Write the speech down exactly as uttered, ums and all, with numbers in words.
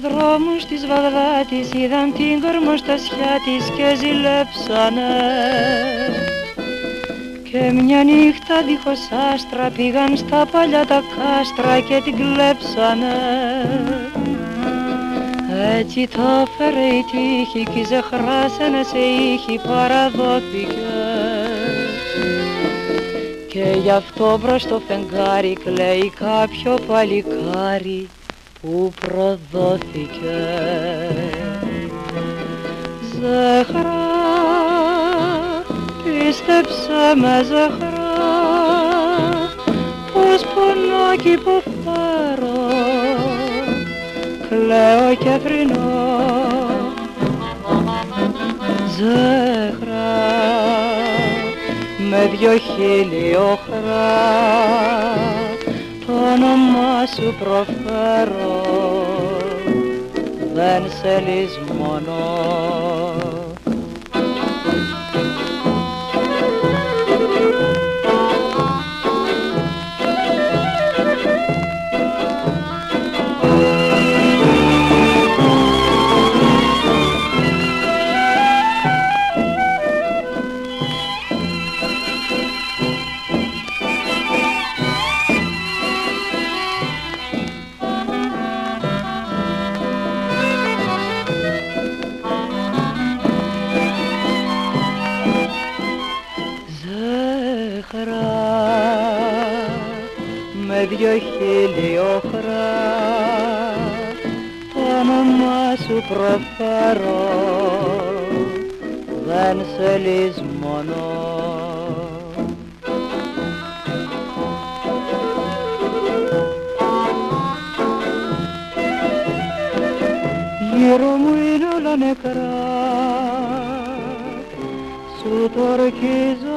δρόμους της Βαγδάτης είδαν την κορμοστασιά της και ζηλέψανε. Και μια νύχτα δίχως άστρα πήγαν στα παλιά τα κάστρα και την κλέψανε. Έτσι τα φέρε η τύχη κι η Ζεχρά σε ένα σε ήχη παραδόθηκε. Και γι' αυτό μπρος στο φεγγάρι κλαίει κάποιο παλικάρι που προδόθηκε. Ζεχρά, πίστεψε με Ζεχρά, πως πονώ κι υποφέρω, κλαίω και θρηνώ. Ζεχρά, με δυο χείλη οχρά το όνομά σου προφέρω, δεν σε λησμονώ. Με δυο χείλη οχρά το όνομά σου προφέρω, δεν σε λησμονώ. Γύρω μου είναι όλα νεκρά, σου το ορκίζω